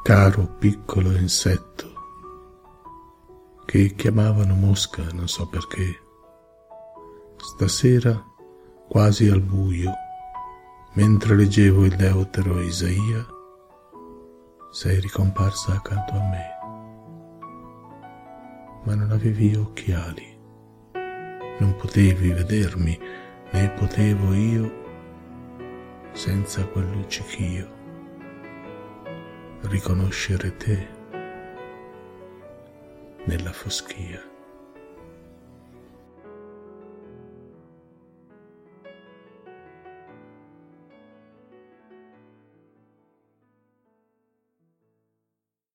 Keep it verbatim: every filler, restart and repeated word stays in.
caro piccolo insetto che chiamavano mosca, non so perché. Stasera, quasi al buio, mentre leggevo il Deutero Isaia, sei ricomparsa accanto a me, ma non avevi occhiali, non potevi vedermi, né potevo io, senza quel luccichio, riconoscere te nella foschia.